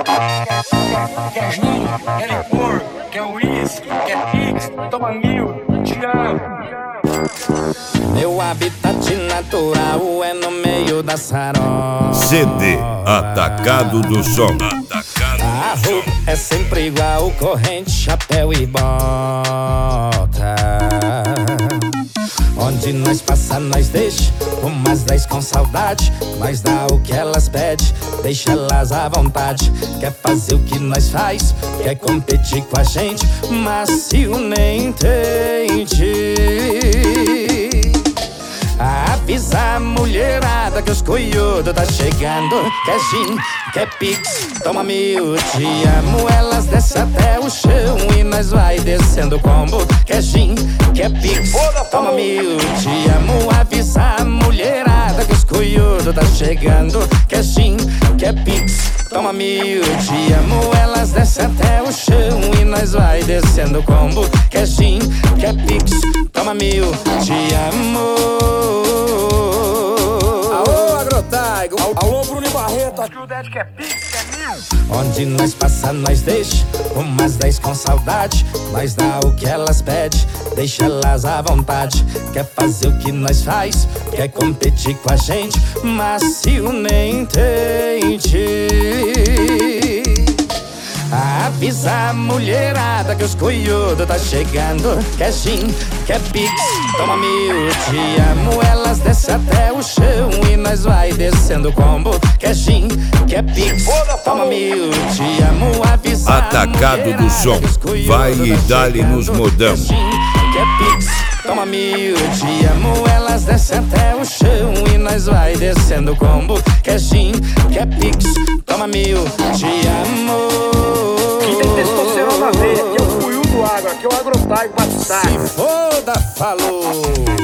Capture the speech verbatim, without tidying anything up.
Quer gin, quer licor, quer uísque, quer pix, toma mil, te amo. Meu habitat natural é no meio da saró. C D Atacado do Som. A roupa é sempre igual, corrente, chapéu e bota. Onde nós passa, nós deixa umas dez com saudade. Nós dá o que elas pedem, deixa elas à vontade. Quer fazer o que nós faz, quer competir com a gente, macio nem tente. Avisa a mulherada que os coiudos tá chegando. Quer gin, quer pix, toma mil, te amo. Elas descem até o chão e nós vai descendo o combo. Quer gin, quer pix, toma mil, te amo. Avisa a mulherada que os coiudos tá chegando. Quer gin, quer pix, toma mil, te amo. Elas descem até o chão e nós vai descendo o combo. Quer gin, quer pix, toma mil, te amo. Alô, Agrotaigo, alô, Bruno Barreto, aqui o Ded quer pix, quer mil. Onde nós passa, nós deixa umas dez com saudade. Nós dá o que elas pedem, deixa elas à vontade. Quer fazer o que nós faz, quer competir com a gente, macio nem tente. Avisa a mulherada que os coiudos tá chegando. Quer gin, quer pix, toma mil, te amo. Elas descem até o chão e nós vai descendo o combo. Quer gin, quer pix, toma mil, te amo. Avisa Atacado do Som, vai e dá-lhe nos modão. Quer gin, quer pix, toma mil, te amo. Elas descem até o chão e nós vai descendo o combo. Quer gin, quer pix, toma mil, te amo. Quem tem testosterona na veia, aqui é o Cuiu do Agro, aqui é o Agrotaigo Batissac. Se foda, falou!